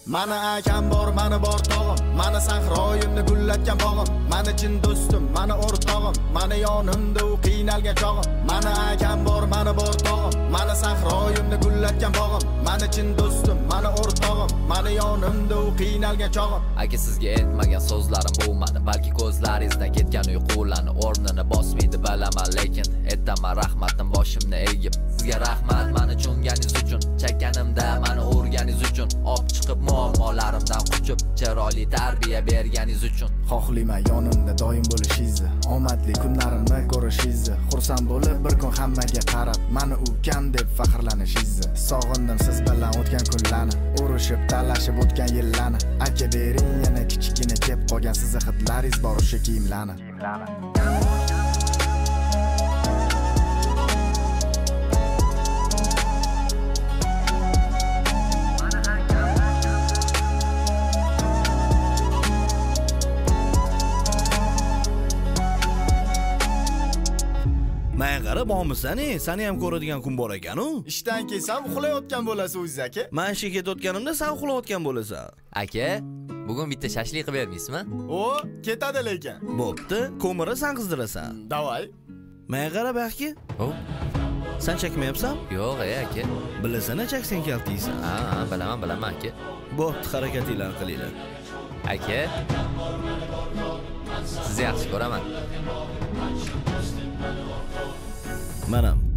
Mani akam bor, mani bor tog'im, mani sahroyimni gullatgan bog'im, mani chin do'stim, mani o'rtog'im, mani yonimda u qiynalgan chog'im. Mani akam bor, mani bor tog'im, mani sahroyimni gullatgan bog'im, mani chin do'stim, mani o'rtog'im, mani yonimda u qiynalgan chog'im. Aka sizga aytmagan so'zlarim bo'lmadi, balki ko'zlaringizdan ketgan uyqularni o'rnini bosmaydi bilaman, lekin aytaman rahmatim boshimni egib. Sizga rahmat mani cho'nganingiz uchun, chakkanimda mani o'rganingiz uchun, olib chiqib muammolarimdan quchib, chiroyli tarbiya berganingiz uchun. Xohlayman yonimda doim bo'lishingizni, omadli kunlarimni ko'rishingizni, xursand bo'lib bir kun hammaga qarab, mani ukam deb faxrlanishingizni. Sog'indim siz bilan o'tgan kunlarni, urushib, talashib o'tgan yillarni. Aka bering yana kichikina kep qolgan sizni hidlaringiz bor o'sha kiyimlarni. Men qarab olmisan, seni ham ko'radigan kun bor ekan-u. Ishdan kelsam uxlayotgan bo'lasiz o'zingiz aka. Men ishga ketayotganimda sen uxlayotgan bo'lasan. Aka, bugun bitta shashlik qilib bermaysizmi? O, ketadi lekin. Bo'pti, ko'miri sen qizdirasan. Davay. Men qarab aka. Sen chekmayapsan? Yo'q, aka. Bilasana chaksan kaltiysan. Ha, bilaman aka. Bo'pti, harakatinglarni qilinglar. Aka. Sizni yaxshi ko'raman. Manam